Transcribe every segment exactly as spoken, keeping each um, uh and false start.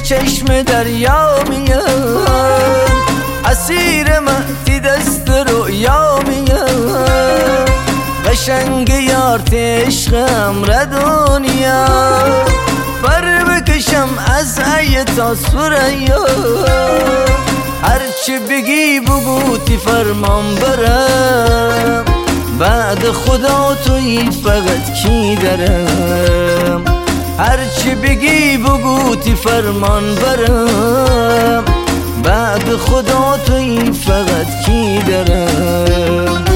چشم دریا میان، اسیر مهدی دست رویا میان، قشنگ یارت عشقم را دنیا، بر بکشم از ای تا سریا، هرچی بگی بگو تی فرمان برم، بعد خدا توی فقط کی درم، هرچی بگی بگو تی فرمان برم، بعد خدا توی فقط کی درم.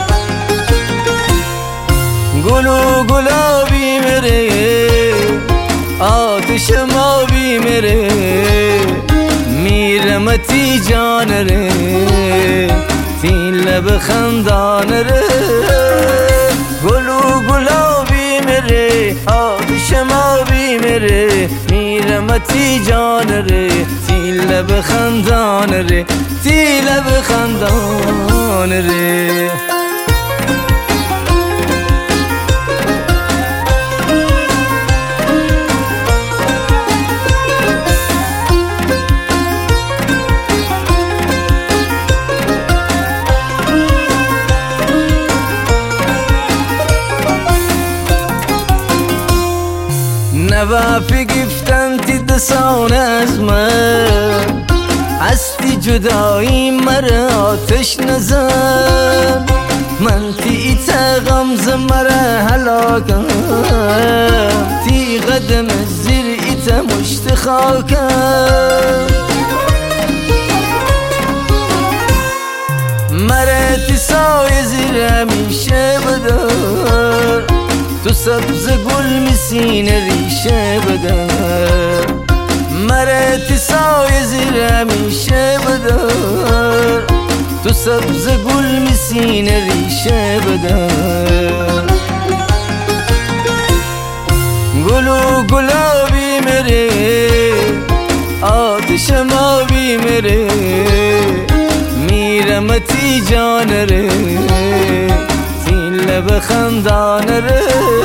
گلو گلابی میره آتش مابی میره، میرمتی جان ره تی لب خندان ره، گلو گلابی میره آتش مابی میره، میرمتی جان ره تی لب خندان ره تی لب خندان ره. نوافی گفتن تی دسان از من، هستی جدایی مرا آتش نزن، من تی ایتا غمز مرا هلاکم، تی قدم زیر ایتا مشت خاکم، مرا تی سای زیر همیشه بدار، تو سبز گل میسین ریشه بدار، مرا تی سای زیر همیشه بدار، تو سبز گل میسین ریشه بدار، گلو گلابی میره آتش مابی میره، میرمتی جان ره لب خندان ره،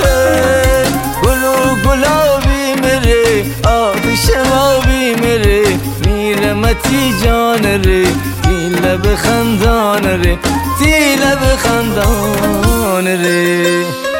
گلو گلابی میره آتش مابی میره، میرمتی جان ره تی لب خندان ره تی لب خندان ره.